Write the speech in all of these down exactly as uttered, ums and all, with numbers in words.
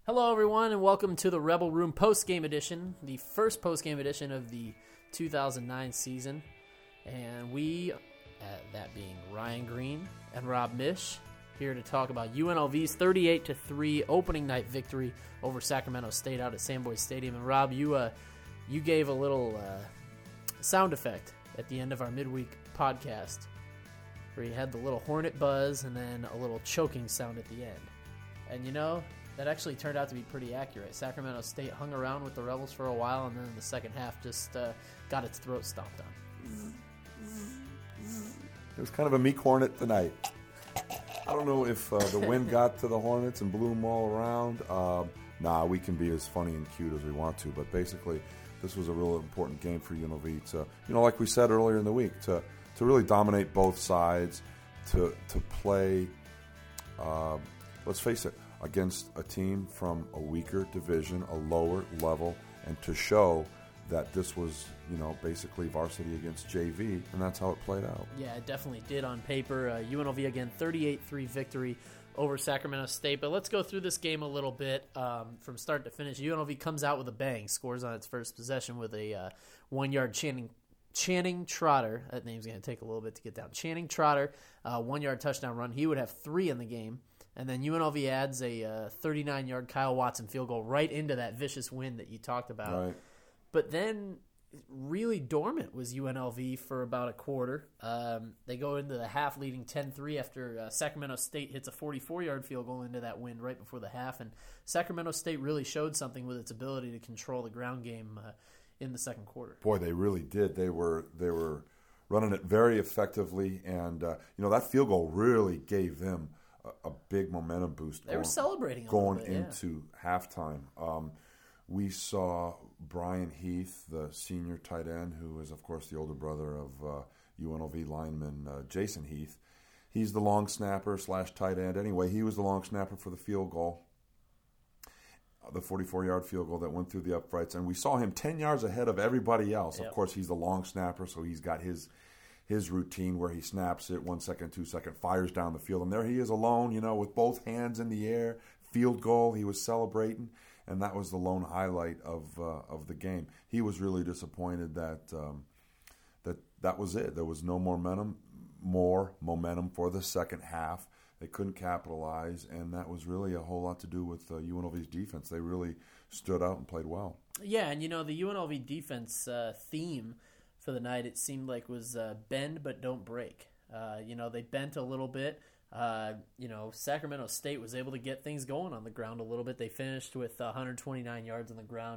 Hello, everyone, and welcome to the Rebel Room post-game edition, the first post-game edition of the two thousand nine season. And we, uh, that being Ryan Green and Rob Mish, here to talk about U N L V's thirty-eight to three opening night victory over Sacramento State out at Sandboy Stadium. And Rob, you uh, you gave a little uh, sound effect at the end of our midweek podcast, where you had the little hornet buzz and then a little choking sound at the end. And you know, that actually turned out to be pretty accurate. Sacramento State hung around with the Rebels for a while, and then in the second half just uh, got its throat stomped on. It was kind of a meek hornet tonight. I don't know if uh, the wind got to the Hornets and blew them all around. Um, nah, we can be as funny and cute as we want to, but basically this was a real important game for U N L V to, you know, like we said earlier in the week, to to really dominate both sides, to to play, uh, let's face it, against a team from a weaker division, a lower level, and to show that this was, you know, basically varsity against J V, and that's how it played out. Yeah, it definitely did on paper. Uh, U N L V, again, thirty-eight three victory over Sacramento State. But let's go through this game a little bit um, from start to finish. U N L V comes out with a bang, scores on its first possession with a uh, one-yard Channing Channing Trotter. That name's going to take a little bit to get down. Channing Trotter, uh, one-yard touchdown run. He would have three in the game. And then U N L V adds a uh, thirty-nine-yard Kyle Watson field goal right into that vicious win that you talked about. Right. But then really dormant was U N L V for about a quarter. Um, they go into the half leading ten three after uh, Sacramento State hits a forty-four-yard field goal into that win right before the half. And Sacramento State really showed something with its ability to control the ground game uh, in the second quarter. Boy, they really did. They were they were running it very effectively, and uh, you know, that field goal really gave them a, a big momentum boost. They going, were celebrating a going little bit, into yeah. halftime. Um, we saw Brian Heath, the senior tight end, who is, of course, the older brother of uh, U N L V lineman uh, Jason Heath. He's the long snapper slash tight end. Anyway, he was the long snapper for the field goal, the forty-four-yard field goal that went through the uprights. And we saw him ten yards ahead of everybody else. Yep. Of course, he's the long snapper, so he's got his his routine where he snaps it one second, two second, fires down the field. And there he is alone, you know, with both hands in the air, field goal. He was celebrating. And that was the lone highlight of uh, of the game. He was really disappointed that um, that that was it. There was no more momentum, more momentum for the second half. They couldn't capitalize, and that was really a whole lot to do with uh, U N L V's defense. They really stood out and played well. Yeah, and you know, the U N L V defense uh, theme for the night, it seemed like, was uh, bend but don't break. Uh, you know, they bent a little bit. Uh, you know, Sacramento State was able to get things going on the ground a little bit. They finished with one hundred twenty-nine yards on the ground.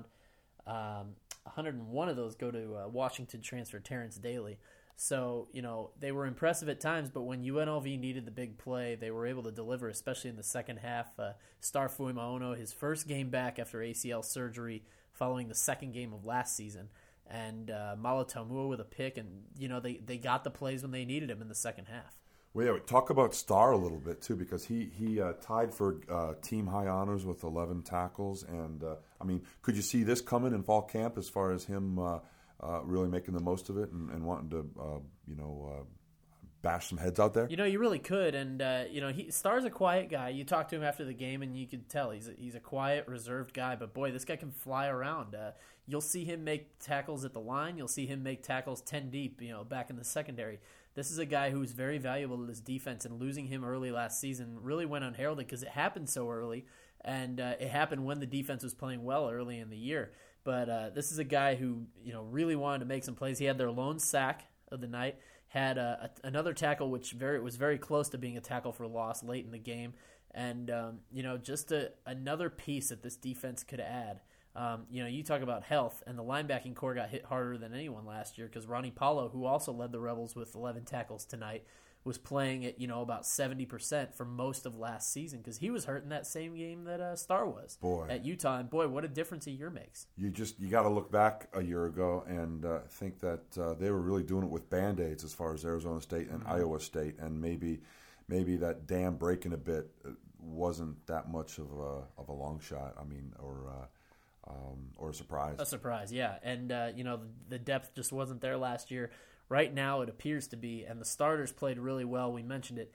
Um, one hundred one of those go to uh, Washington transfer Terrence Daly. So, you know, they were impressive at times, but when U N L V needed the big play, they were able to deliver, especially in the second half. Uh, Star Fuimaono, his first game back after A C L surgery following the second game of last season. And uh, Malatomua with a pick, and, you know, they, they got the plays when they needed him in the second half. Well, yeah, talk about Star a little bit, too, because he, he uh, tied for uh, team high honors with eleven tackles. And, uh, I mean, could you see this coming in fall camp as far as him uh, uh, really making the most of it and, and wanting to, uh, you know, uh, bash some heads out there? You know, you really could. And, uh, you know, he Star's a quiet guy. You talk to him after the game, and you could tell he's a, he's a quiet, reserved guy. But, boy, this guy can fly around. Uh, you'll see him make tackles at the line. You'll see him make tackles ten deep, you know, back in the secondary. This is a guy who's very valuable to this defense, and losing him early last season really went unheralded because it happened so early, and uh, it happened when the defense was playing well early in the year. But uh, this is a guy who, you know, really wanted to make some plays. He had their lone sack of the night, had uh, a, another tackle which very was very close to being a tackle for loss late in the game, and um, you know, just a, another piece that this defense could add. Um, you know, you talk about health, and the linebacking core got hit harder than anyone last year because Ronnie Paulo, who also led the Rebels with eleven tackles tonight, was playing at, you know, about seventy percent for most of last season because he was hurt in that same game that uh, Star was boy. at Utah. And, boy, what a difference a year makes. You just you got to look back a year ago and uh, think that uh, they were really doing it with Band-Aids as far as Arizona State and mm-hmm. Iowa State, and maybe maybe that dam breaking a bit wasn't that much of a, of a long shot. I mean, or uh, – Um, or a surprise. A surprise, yeah. And, uh, you know, the, the depth just wasn't there last year. Right now it appears to be, and the starters played really well. We mentioned it.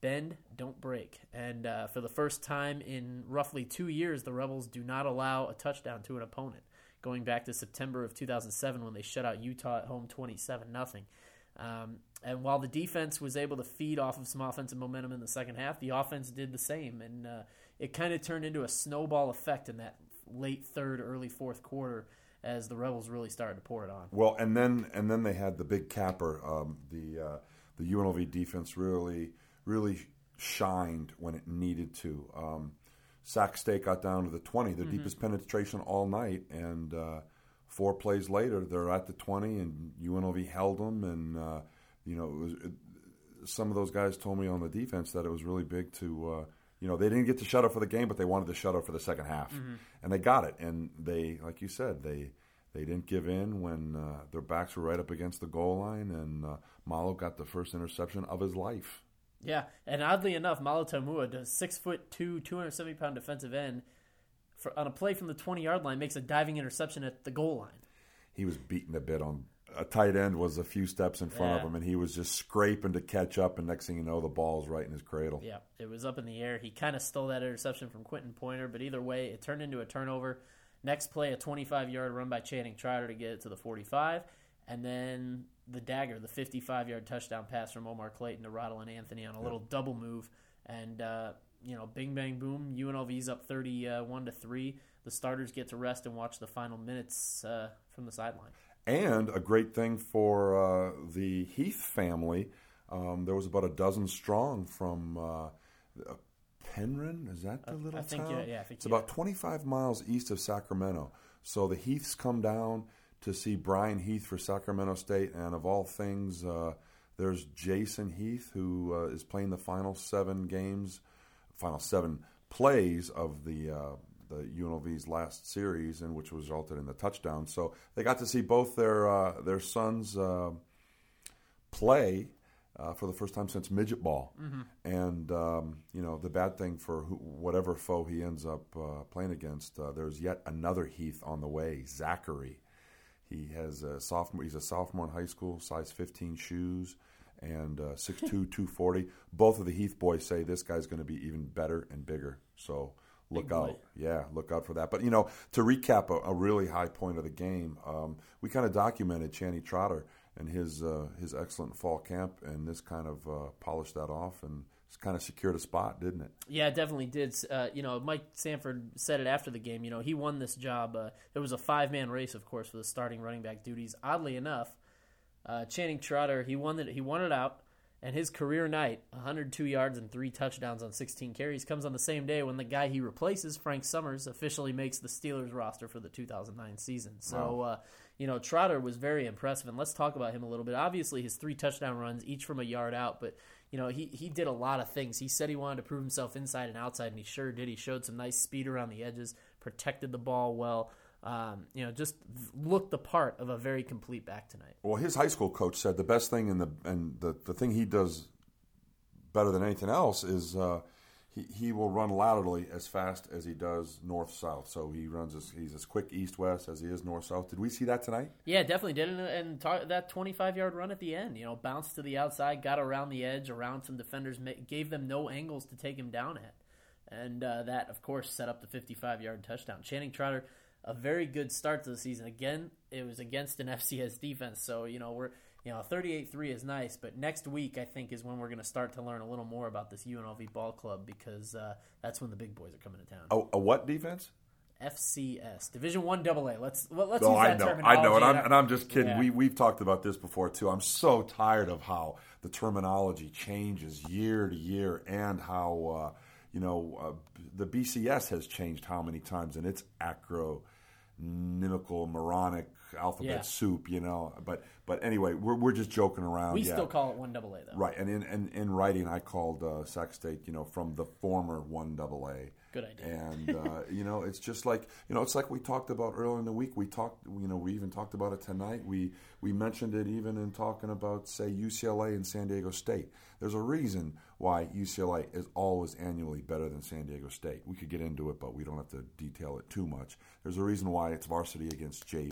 bend, don't break. And uh, for the first time in roughly two years, the Rebels do not allow a touchdown to an opponent, going back to September of two thousand seven when they shut out Utah at home twenty-seven nothing. Um, and while the defense was able to feed off of some offensive momentum in the second half, the offense did the same. And uh, it kind of turned into a snowball effect in that late third, early fourth quarter as the Rebels really started to pour it on. Well, and then and then they had the big capper. Um, the uh, the U N L V defense really really shined when it needed to. Um, Sac State got down to the twenty, the mm-hmm. deepest penetration all night, and uh, four plays later they're at the twenty, and U N L V held them. And uh, you know, it was, it, some of those guys told me on the defense that it was really big to. Uh, You know, they didn't get the shutout for the game, but they wanted the shutout for the second half. Mm-hmm. And they got it. And they, like you said, they they didn't give in when uh, their backs were right up against the goal line, and uh, Malo got the first interception of his life. Yeah, and oddly enough, Malo Tamua, the six foot two, two hundred seventy pound defensive end, for, on a play from the twenty-yard line, makes a diving interception at the goal line. He was beaten a bit on a tight end was a few steps in front yeah. of him, and he was just scraping to catch up, and next thing you know, the ball's right in his cradle. Yeah, it was up in the air. He kind of stole that interception from Quentin Pointer, but either way, it turned into a turnover. Next play, a twenty-five-yard run by Channing Trotter to get it to the forty-five, and then the dagger, the fifty-five-yard touchdown pass from Omar Clayton to Rodlin Anthony on a little yeah. double move, and uh, you know, bing, bang, boom, U N L V's up thirty-one to three. The starters get to rest and watch the final minutes uh, from the sideline. And a great thing for uh, the Heath family, um, there was about a dozen strong from uh, Penryn. Is that the little I think, town? Yeah, yeah, I think it's yeah. about twenty-five miles east of Sacramento. So the Heaths come down to see Brian Heath for Sacramento State, and of all things, uh, there's Jason Heath, who uh, is playing the final seven games, final seven plays of the uh, the U N L V's last series, and which resulted in the touchdown. So they got to see both their uh, their sons uh, play uh, for the first time since midget ball. Mm-hmm. And um, you know, the bad thing for who, whatever foe he ends up uh, playing against, uh, there's yet another Heath on the way, Zachary. He has a sophomore. He's a sophomore in high school, size fifteen shoes, and uh, six two, two forty. Both of the Heath boys say this guy's going to be even better and bigger. So. Look out. Yeah, look out for that. But, you know, to recap a, a really high point of the game, um, we kind of documented Channing Trotter and his uh, his excellent fall camp, and this kind of uh, polished that off and kind of secured a spot, didn't it? Yeah, it definitely did. Uh, you know, Mike Sanford said it after the game. You know, he won this job. Uh, it was a five-man race, of course, for the starting running back duties. Oddly enough, uh, Channing Trotter, he won it, he won it out. And his career night, one hundred two yards and three touchdowns on sixteen carries, comes on the same day when the guy he replaces, Frank Summers, officially makes the Steelers roster for the two thousand nine season. So, wow. uh, you know, Trotter was very impressive, and let's talk about him a little bit. Obviously, his three touchdown runs, each from a yard out, but, you know, he, he did a lot of things. He said he wanted to prove himself inside and outside, and he sure did. He showed some nice speed around the edges, protected the ball well. Um, you know, just looked the part of a very complete back tonight. Well, his high school coach said the best thing and the and the, the thing he does better than anything else is uh, he he will run laterally as fast as he does north south. So he runs as he's as quick east west as he is north south. Did we see that tonight? Yeah, definitely did. And, and tar- that twenty-five yard run at the end, you know, bounced to the outside, got around the edge, around some defenders, gave them no angles to take him down at, and uh, that of course set up the fifty-five yard touchdown. Channing Trotter. A very good start to the season. Again, it was against an F C S defense, so you know we're you know thirty-eight three is nice, but next week I think is when we're going to start to learn a little more about this U N L V ball club because uh, that's when the big boys are coming to town. Oh, a what defense? F C S, Division One Double A. Let's well, let's oh, use that I know, terminology. I know, and I'm, and I'm just kidding. Yeah. We we've talked about this before too. I'm so tired of how the terminology changes year to year, and how uh, you know uh, the B C S has changed how many times, and it's acro. Nimical, moronic alphabet yeah. soup, you know. But but anyway, we're we're just joking around. We yeah. still call it one double A though. Right, and in in, in writing, I called uh, Sac State, you know, from the former one double A. Good idea. And uh, you know, it's just like you know, it's like we talked about earlier in the week. We talked, you know, we even talked about it tonight. We we mentioned it even in talking about say U C L A and San Diego State. There's a reason why U C L A is always annually better than San Diego State. We could get into it, but we don't have to detail it too much. There's a reason why it's varsity against J V. Mm-hmm.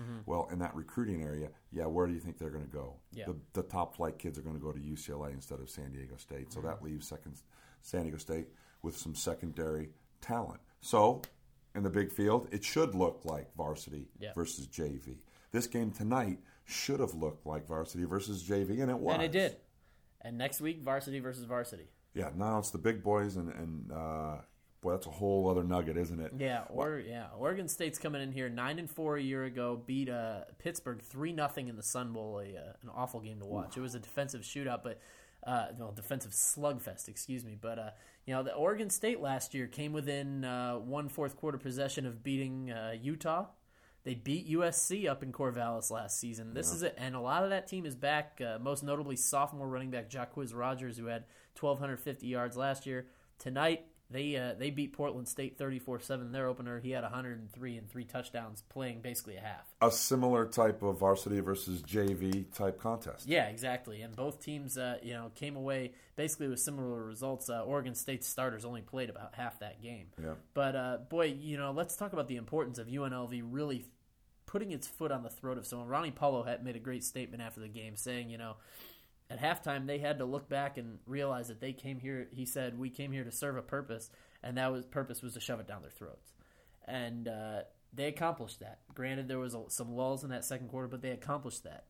Mm-hmm. Well, in that recruiting area, yeah, where do you think they're going to go? Yeah. The, the top flight kids are going to go to U C L A instead of San Diego State. So mm-hmm. that leaves second San Diego State with some secondary talent. So in the big field, it should look like varsity yeah. versus J V. This game tonight should have looked like varsity versus J V, and it was. And it did. And next week, varsity versus varsity. Yeah, now it's the big boys, and, and uh, boy, that's a whole other nugget, isn't it? Yeah, or yeah, Oregon State's coming in here nine and four a year ago, beat uh, Pittsburgh three nothing in the Sun Bowl, a, uh, an awful game to watch. Ooh. It was a defensive shootout, but uh, no, defensive slugfest, excuse me. But uh, you know, the Oregon State last year came within uh, one fourth quarter possession of beating uh, Utah. They beat U S C up in Corvallis last season. This yeah. is it, and a lot of that team is back. Uh, most notably, sophomore running back Jacquizz Rodgers, who had twelve fifty yards last year. Tonight, they uh, they beat Portland State thirty-four seven. Their opener, he had one hundred three and three touchdowns, playing basically a half. A similar type of varsity versus J V type contest. Yeah, exactly. And both teams, uh, you know, came away basically with similar results. Uh, Oregon State's starters only played about half that game. Yeah. But uh, boy, you know, let's talk about the importance of U N L V really putting its foot on the throat of someone. Ronnie Paulo had made a great statement after the game saying, you know, at halftime they had to look back and realize that they came here, he said, we came here to serve a purpose, and that was purpose was to shove it down their throats. And uh, they accomplished that. Granted, there was a, some lulls in that second quarter, but they accomplished that.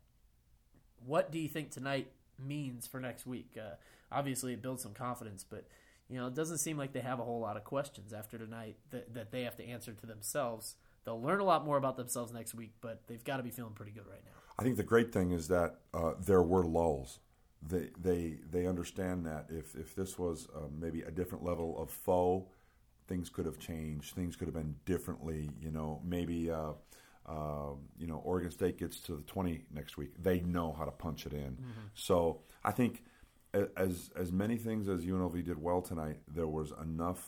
What do you think tonight means for next week? Uh, obviously, it builds some confidence, but you know, it doesn't seem like they have a whole lot of questions after tonight that, that they have to answer to themselves. They'll learn a lot more about themselves next week, but they've got to be feeling pretty good right now. I think the great thing is that uh, there were lulls. They they they understand that if, if this was uh, maybe a different level of foe, things could have changed. Things could have been differently. You know, maybe uh, uh, you know Oregon State gets to the twenty next week. They know how to punch it in. Mm-hmm. So I think as as many things as U N L V did well tonight, there was enough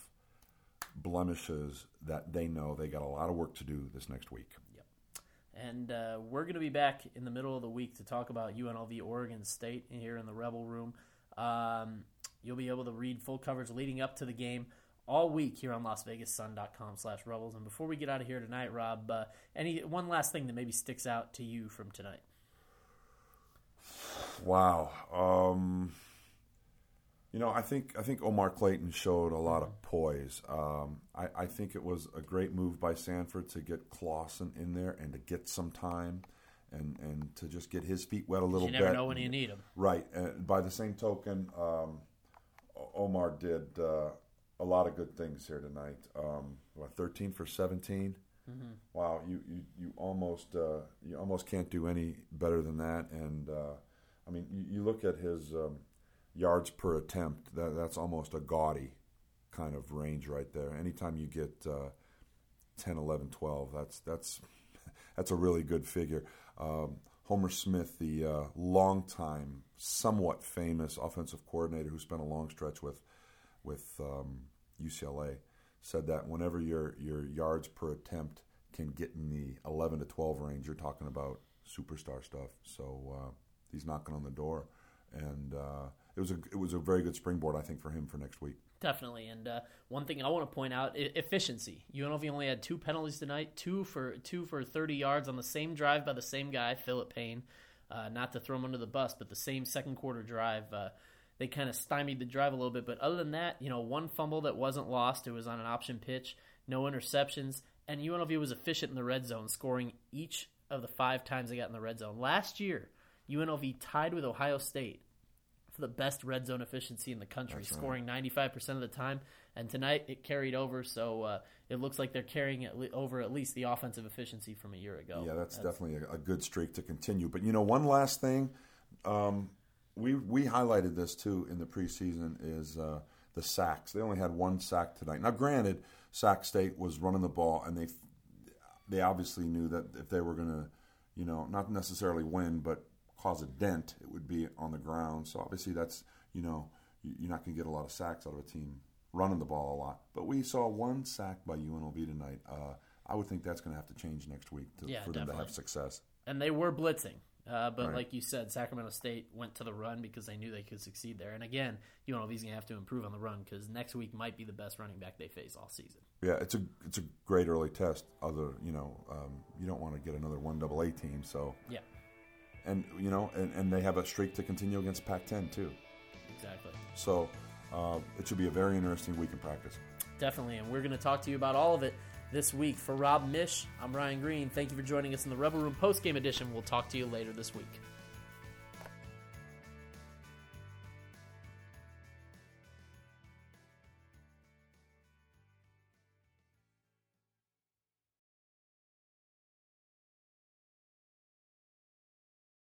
blemishes that they know they got a lot of work to do this next week. Yep. And uh, we're going to be back in the middle of the week to talk about U N L V Oregon State here in the Rebel Room. Um, you'll be able to read full coverage leading up to the game all week here on Las Vegas Sun dot com slash Rebels. And before we get out of here tonight, Rob, uh, any one last thing that maybe sticks out to you from tonight? Wow. Um... You know, I think I think Omar Clayton showed a lot of poise. Um, I, I think it was a great move by Sanford to get Clausen in there and to get some time and, and to just get his feet wet a little bit. You never know when you need them. Right. And by the same token, um, Omar did uh, a lot of good things here tonight. Um, what, thirteen for seventeen? Mm-hmm. Wow, you you, you almost uh, you almost can't do any better than that. And uh, I mean, you, you look at his um, yards per attempt, that, that's almost a gaudy kind of range right there. Anytime you get uh, ten, eleven, twelve, that's that's that's a really good figure. Um, Homer Smith, the uh, longtime, somewhat famous offensive coordinator who spent a long stretch with with um, U C L A, said that whenever your your yards per attempt can get in the eleven to twelve range, you're talking about superstar stuff. So uh, he's knocking on the door, and uh, it was a it was a very good springboard, I think, for him for next week. Definitely, and uh, one thing I want to point out: e- efficiency. U N L V only had two penalties tonight, two for two for thirty yards on the same drive by the same guy, Philip Payne. Uh, not to throw him under the bus, but the same second quarter drive, uh, they kind of stymied the drive a little bit. But other than that, you know, one fumble that wasn't lost. It was on an option pitch, no interceptions, and U N L V was efficient in the red zone, scoring each of the five times they got in the red zone. Last year, U N L V tied with Ohio State for the best red zone efficiency in the country, That's scoring right. ninety-five percent of the time. And tonight it carried over, so uh, it looks like they're carrying it le- over at least the offensive efficiency from a year ago. Yeah, that's, that's definitely a, a good streak to continue. But, you know, one last thing, um, we we highlighted this too in the preseason, is uh, the sacks. They only had one sack tonight. Now, granted, Sac State was running the ball, and they they obviously knew that if they were going to, you know, not necessarily win, but cause a dent, it would be on the ground. So obviously that's, you know, you're not going to get a lot of sacks out of a team running the ball a lot. But we saw one sack by U N L V tonight. Uh, I would think that's going to have to change next week to, yeah, for them definitely. to have success. And they were blitzing. Uh, but Right. like you said, Sacramento State went to the run because they knew they could succeed there. And again, U N L V's going to have to improve on the run because next week might be the best running back they face all season. Yeah, it's a it's a great early test. Other, you know, um, you don't want to get another one double A team. So Yeah, and you know, and, and they have a streak to continue against Pac ten too. exactly. So uh, it should be a very interesting week in practice. Definitely, and we're going to talk to you about all of it this week. For Rob Mish, I'm Ryan Green. Thank you for joining us in the Rebel Room post-game edition. We'll talk to you later this week.